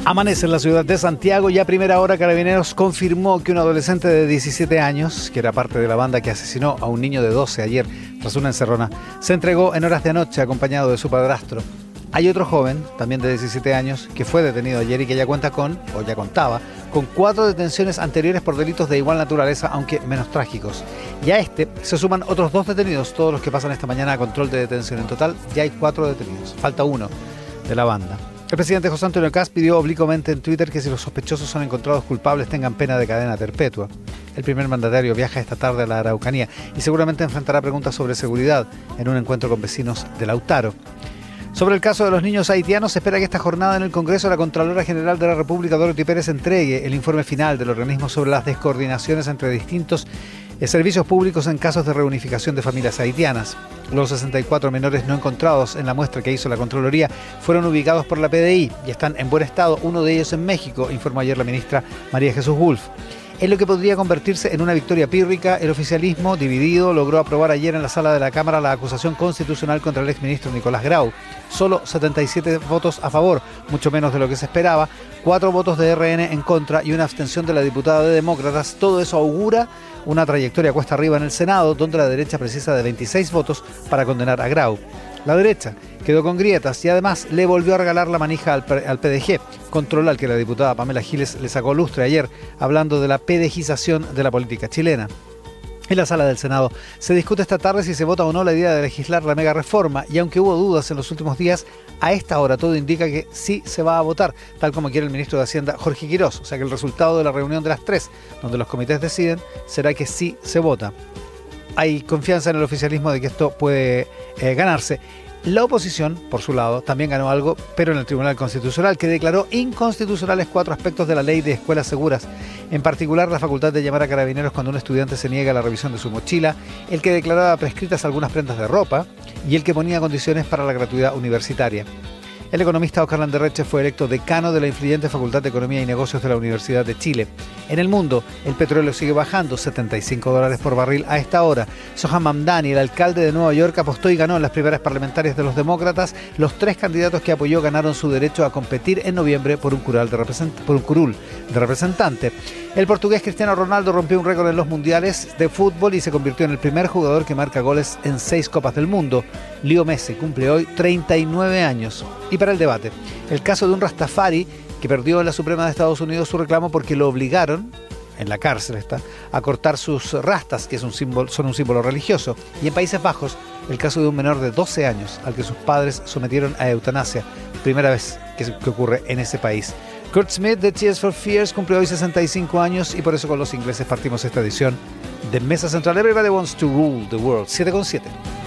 Amanece en la ciudad de Santiago y a primera hora Carabineros confirmó que un adolescente de 17 años, que era parte de la banda que asesinó a un niño de 12 ayer tras una encerrona, se entregó en horas de anoche acompañado de su padrastro. Hay otro joven, también de 17 años, que fue detenido ayer y que ya contaba con 4 detenciones anteriores por delitos de igual naturaleza, aunque menos trágicos. Y a este se suman otros 2 detenidos, todos los que pasan esta mañana a control de detención. En total ya hay 4 detenidos, falta uno de la banda. El presidente José Antonio Kast pidió oblicuamente en Twitter que si los sospechosos son encontrados culpables tengan pena de cadena perpetua. El primer mandatario viaja esta tarde a la Araucanía y seguramente enfrentará preguntas sobre seguridad en un encuentro con vecinos de Lautaro. Sobre el caso de los niños haitianos, se espera que esta jornada en el Congreso la Contralora General de la República, Dorothy Pérez, entregue el informe final del organismo sobre las descoordinaciones entre distintos servicios públicos en casos de reunificación de familias haitianas. Los 64 menores no encontrados en la muestra que hizo la Contraloría fueron ubicados por la PDI y están en buen estado, uno de ellos en México, informó ayer la ministra María Jesús Wolf. En lo que podría convertirse en una victoria pírrica, el oficialismo, dividido, logró aprobar ayer en la sala de la Cámara la acusación constitucional contra el exministro Nicolás Grau. Solo 77 votos a favor, mucho menos de lo que se esperaba, 4 votos de RN en contra y una abstención de la diputada de Demócratas. Todo eso augura una trayectoria cuesta arriba en el Senado, donde la derecha precisa de 26 votos para condenar a Grau. La derecha quedó con grietas y además le volvió a regalar la manija al PDG, control al que la diputada Pamela Giles le sacó lustre ayer, hablando de la pedejización de la política chilena. En la sala del Senado se discute esta tarde si se vota o no la idea de legislar la mega reforma y aunque hubo dudas en los últimos días, a esta hora todo indica que sí se va a votar, tal como quiere el ministro de Hacienda Jorge Quirós. O sea que el resultado de la reunión de las 3, donde los comités deciden, será que sí se vota. Hay confianza en el oficialismo de que esto puede ganarse. La oposición, por su lado, también ganó algo, pero en el Tribunal Constitucional, que declaró inconstitucionales 4 aspectos de la ley de escuelas seguras. En particular, la facultad de llamar a Carabineros cuando un estudiante se niega a la revisión de su mochila, el que declaraba prescritas algunas prendas de ropa y el que ponía condiciones para la gratuidad universitaria. El economista Oscar Landerreche fue electo decano de la influyente Facultad de Economía y Negocios de la Universidad de Chile. En el mundo, el petróleo sigue bajando, $75 por barril a esta hora. Soham Mamdani, el alcalde de Nueva York, apostó y ganó en las primarias parlamentarias de los demócratas. Los 3 candidatos que apoyó ganaron su derecho a competir en noviembre por un curul de representante. El portugués Cristiano Ronaldo rompió un récord en los mundiales de fútbol y se convirtió en el primer jugador que marca goles en 6 Copas del Mundo. Leo Messi cumple hoy 39 años. Y para el debate, el caso de un rastafari que perdió en la Suprema de Estados Unidos su reclamo porque lo obligaron, en la cárcel a cortar sus rastas, que son un símbolo religioso. Y en Países Bajos, el caso de un menor de 12 años al que sus padres sometieron a eutanasia. Primera vez que ocurre en ese país. Kurt Smith de Tears for Fears cumple hoy 65 años y por eso con los ingleses partimos esta edición de Mesa Central. Everybody wants to rule the world. 7:7.